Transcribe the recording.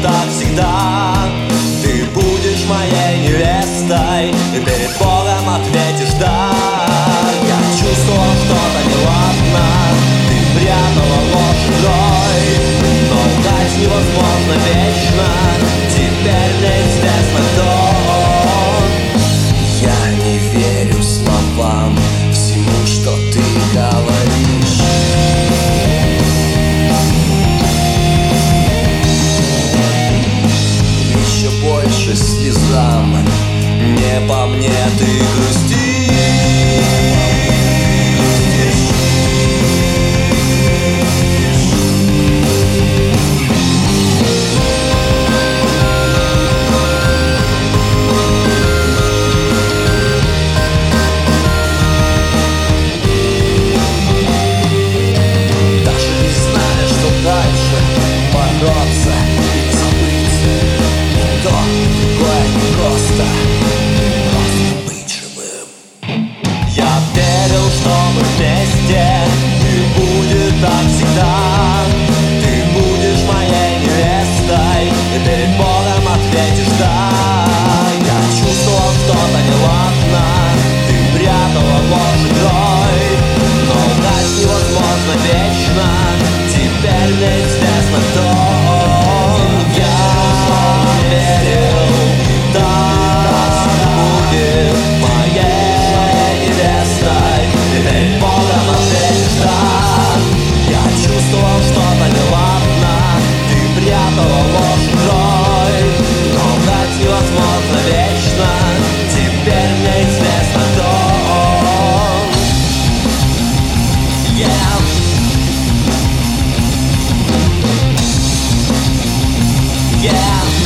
так всегда. Ты будешь моей невестой, и перед Богом ответишь да. Я чувствовал что-то неладно, ты прятала ложь и гной, но лгать невозможно вечно, теперь мне известно кто. Я не верю словам, всему, что ты говоришь. Еще больше слезам, не по мне ты грустишь. Даже не зная, что дальше бороться или забыть, то такое непросто, просто быть живым. Я верил, что мы вместе, и будет так всегда. Ты будешь моей невестой, и перед Богом ответишь да. Я чувствовал что-то неладно, ты прятала ложь и гной, но лгать невозможно вечно, теперь мне известно кто. Я верил, так будет моей невестой, и перед Богом ответишь да. Я чувствовал что-то неладно, ты прятала ложь и гной, но лгать невозможно вечно, теперь мне известно кто. Yeah. Yeah.